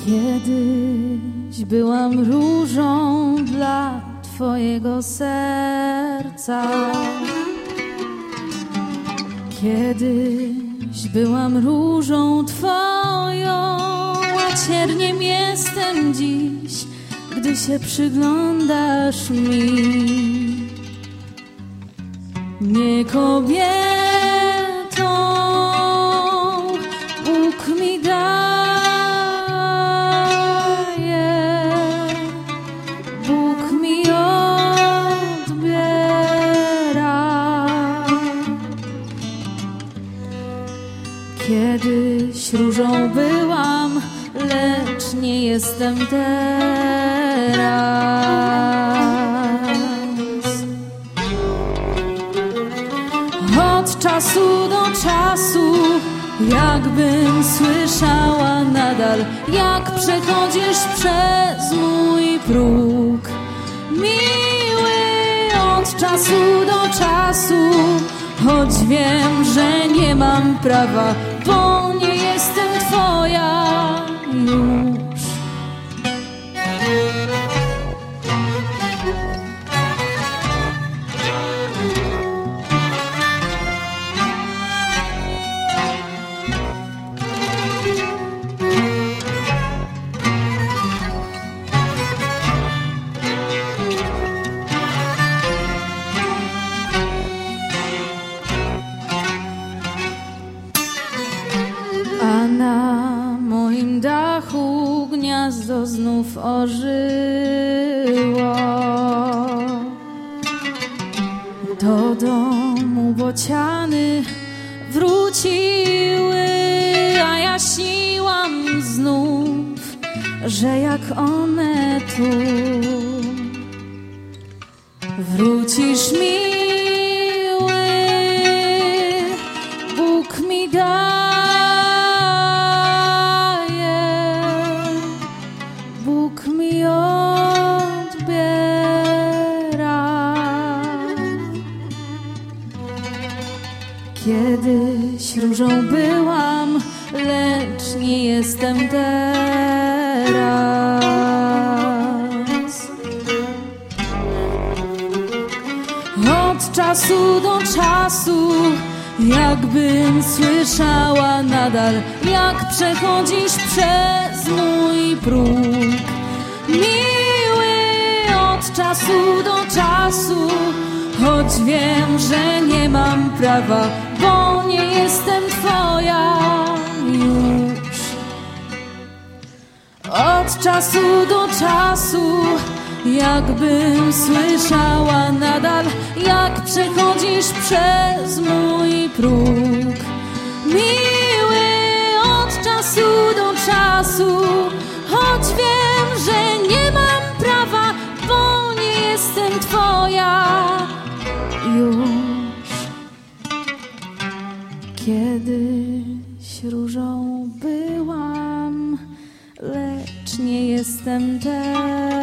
Kiedyś byłam różą dla twojego serca. Kiedyś byłam różą twoją, a cierniem jestem dziś, gdy się przyglądasz mi. Nie kobietą Bóg mi daje, Bóg mi odbiera. Kiedyś różą byłam, lecz nie jestem teraz. Od czasu do czasu, jakbym słyszała nadal, jak przechodzisz przez mój próg. Miły, od czasu do czasu, choć wiem, że nie mam prawa, bo nie jestem twoja już. A na moim dachu gniazdo znów ożyło. Do domu bociany wróciły, a ja śniłam znów, że jak one tu. Wrócisz, miły, Bóg mi daje, Bóg mi odbiera. Kiedyś różą byłam, lecz nie jestem teraz. Od czasu do czasu, jakbym słyszała nadal, jak przechodzisz przez mój próg. Miły, od czasu do czasu, choć wiem, że nie mam prawa, bo nie jestem twoja już. Od czasu do czasu, jakbym słyszała nadal, jak przechodzisz przez mój próg. Miły, od czasu do czasu, choć wiem, że nie mam prawa, bo nie jestem twoja już. Kiedyś różą byłam, lecz nie jestem teraz.